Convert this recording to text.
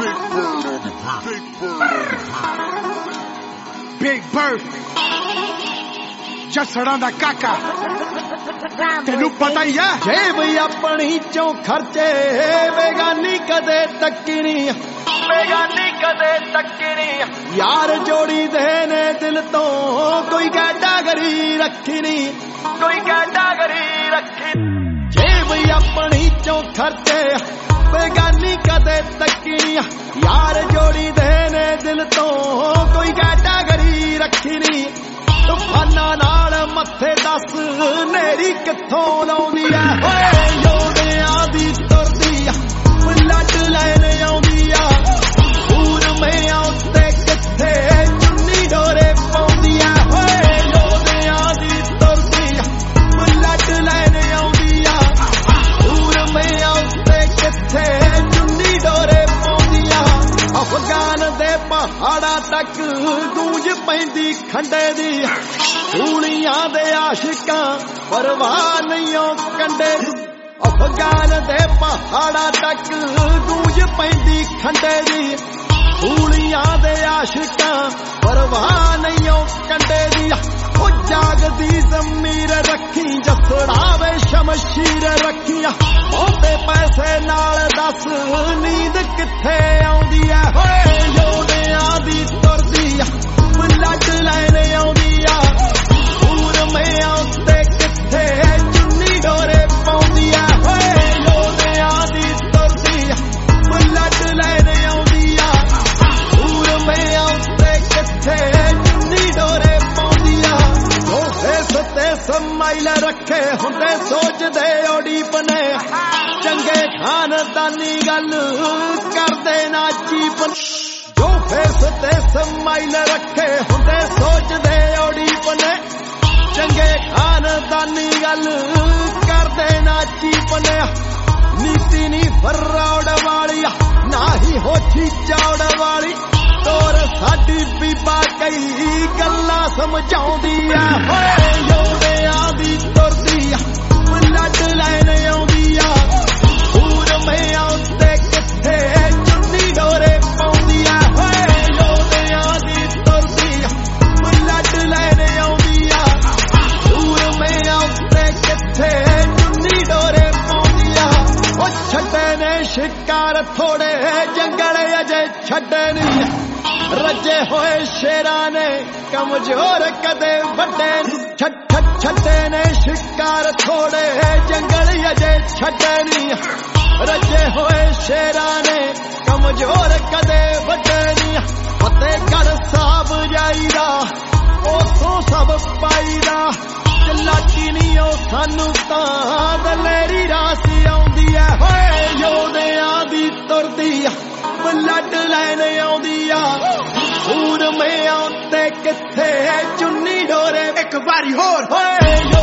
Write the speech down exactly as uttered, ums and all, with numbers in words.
Big Bird ਜਸੜਾਂ ਦਾ ਕਾਕਾ ਤੈਨੂੰ ਪਤਾ ਹੀ ਆ ਜੇਬ ਆਪਣੀ ਚੋਂ ਖਰਚੇ ਬੇਗਾਨੀ ਕਦੇ ਤੱਕੀ ਨਹੀਂ ਬੇਗਾਨੀ ਕਦੇ ਤੱਕੀ ਨਹੀਂ ਯਾਰ ਜੋੜੀ ਦੇ ਨੇ ਦਿਲ ਤੋਂ ਕੋਈ ਕੈਟਾਗਰੀ ਰੱਖੀ ਨਹੀਂ ਕੋਈ ਕੈਟਾਗਰੀ ਰੱਖੀ ਜੇਬ ਆਪਣੀ ਚੋਂ ਖਰਚੇ ਬੇਗਾਨੀ ਕਦੇ ਤੱਕੀ ਨਹੀਂ ਯਾਰ ਜੋੜੀ ਦੇ ਨੇ ਦਿਲ ਤੋਂ ਕੋਈ ਕੈਟਾਗਰੀ ਰੱਖੀ ਨਹੀਂ ਤੂਫਾਨਾਂ ਨਾਲ ਮੱਥੇ ਦੱਸ ਨੇਰੀ ਕਿੱਥੋਂ ਲਾਉਂਦੀ ਐ ਓਏ ਯੋਧਿਆਂ ਦੀ ਤੁਰਦੀ ਆ ਲੱਟ ਲੈਣ ਆਉਂਦੀ ਆ ਪੂਰ ਮੈਂ ਉੱਤੇ ਕਿੱਥੇ ਚੁੰਨੀ ਡੋਰੇ ਪਾਉਂਦੀ ਆ ਓਏ ਯੋਧਿਆਂ ਦੀ ਤੁਰਦੀ ਆ ਲੱਟ ਲੈਣ ਆਉਂਦੀ ਆ ਪੂਰ ਮੈਂ ਉੱਤੇ ਕਿੱਥੇ ਚੁੰਨੀ ਡੋਰੇ ਪਾਉਂਦੀ ਆ ਅਫਗਾਨ ਦੇ ਪਹਾੜਾਂ ਤੱਕ ਗੂੰਜ ਪੈਂਦੀ ਖੰਡੇ ਦੀ ਦੁਨੀਆਂ ਦੇ ਆਸ਼ਿਕਾਂ ਪਰਵਾਹ ਨਹੀਂ ਓ ਕੰਡੇ ਅਫਗਾਨ ਦੇ ਪਹਾੜਾਂ ਤੱਕ ਗੂੰਜ ਪੈਂਦੀ ਖੰਡੇ ਦੀ ਦੁਨੀਆਂ ਦੇ ਆਸ਼ਿਕਾਂ ਪਰਵਾਹ ਨਹੀਂ ਓ ਕੰਡੇ ਦੀ ਉਹ ਜਾਗਦੀ ਜ਼ਮੀਰ ਰੱਖੀ ਜਸੜਾਵੇ ਸ਼ਮਸ਼ੀਰ ਰੱਖੀਆਂ ਉਹਦੇ ਪੈਸੇ ਨਾਲ ਦੱਸ ਨੀਂਦ ਕਿੱਥੇ ਆਉਂਦੀ ਐ ਹੋਏ ਯੋਧਿਆਂ ਦੀ ਤੁਰਦੀ ਆ ਲੱਟ ਲੈਣ ਆਉਂਦੀ ਆ ਪੂਰ ਮੈਂ ਉੱਤੇ ਕਿੱਥੇ ਚੁੰਨੀ ਡੋਰੇ ਪਾਉਂਦੀ ਆ ਹੋਏ ਯੋਧਿਆਂ ਦੀ ਤੁਰਦੀ ਆ ਲੱਟ ਲੈਣ ਆਉਂਦੀ ਆ ਪੂਰ ਮੈਂ ਉੱਤੇ ਕਿੱਥੇ ਚੁੰਨੀ ਡੋਰੇ ਪਾਉਂਦੀ ਆ ਉਹ ਫੇਸ ਤੇ ਸਮਾਈਲ ਰੱਖੇ ਹੁੰਦੇ ਸੋਚਦੇ ਓਡੀਪ ਨੇ ਚੰਗੇ ਖਾਨਦਾਨੀ ਗੱਲ ਕਰਦੇ ਨਾ ਚੀਪ ਜੋ ਫੇਸ ਤੇ ਸਮਾਈਲ ਰੱਖੇ ਹੁੰਦੇ ਸੋਚਦੇ ਓਡੀਪ ਨੇ ਚੰਗੇ ਖਾਨਦਾਨੀ ਗੱਲ ਕਰਦੇ ਨਾ ਚੀਪ ਨੇ ਨੀਤੀ ਨੀ ਫਰੌੜ ਵਾਲੀ ਨਾ ਹੀ ਹੋਠੀ ਚੌੜ ਵਾਲੀ ਤੋਰ ਸਾਡੀ ਬੀਬਾ ਕਈ ਗੱਲਾਂ ਸਮਝਾਉਂਦੀ ਆ ਹੋਏ ਯੋਧਿਆਂ ਦੀ ਤੁਰਦੀ ਆ ਲੱਟ ਲੈਣ ਆਉਂਦੀ ਆ ਪੂਰ ਮੈਂ ਉੱਤੇ ਕਿੱਥੇ ਚੁੰਨੀ ਡੋਰੇ ਪਾਉਂਦੀ ਆ ਹੋਏ ਯੋਧਿਆਂ ਦੀ ਤੁਰਦੀ ਆ ਲੱਟ ਲੈਣ ਆਉਂਦੀ ਆ ਪੂਰ ਮੈਂ ਉੱਤੇ ਕਿੱਥੇ ਚੁੰਨੀ ਡੋਰੇ ਪਾਉਂਦੀ ਆ ਉਹ ਛੱਡੇ ਨੇ ਸ਼ਿਕਾਰ ਥੋੜੇ ਜੰਗਲ ਅਜੇ ਛੱਡੇ ਨਹੀਂ ਰੱਜੇ ਹੋਏ ਸ਼ੇਰਾਂ ਨੇ ਕਮਜ਼ੋਰ ਕਦੇ ਵੱਡੇ ਛੱਡ ਛੱਡੇ ਨੇ ਸ਼ਿਕਾਰ ਥੋੜੇ ਜੰਗਲ ਅਜੇ ਛੱਡੇ ਨਹੀਂ ਰੱਜੇ ਹੋਏ ਸ਼ੇਰਾਂ ਨੇ ਕਮਜ਼ੋਰ ਕਦੇ ਵੱਡੇ ਨਹੀਂ ਫਤਿਹਗੜ੍ਹ ਸਾਹਿਬ ਜਾਈਦਾ ਉਥੋਂ ਸਭ ਪਾਈਦਾ ਚਲਾਕੀ ਨਹੀਂ ਉਹ ਸਾਨੂੰ ਤਾਂ ਦਲੇਰੀ ਰਾਸ ਆਉਂਦੀ ਐ ਹੋਏ ਯੋਧਿਆਂ ਦੀ ਤੁਰਦੀ ਆ ਲੱਟ ਲੈਣ ਆਉਂਦੀ ਆ ਪੂਰ ਮੈਂ ਉੱਤੇ ਕਿੱਥੇ ਚੁੰਨੀ ਡੋਰੇ ਇੱਕ ਵਾਰੀ ਹੋਰ ਹੋਏ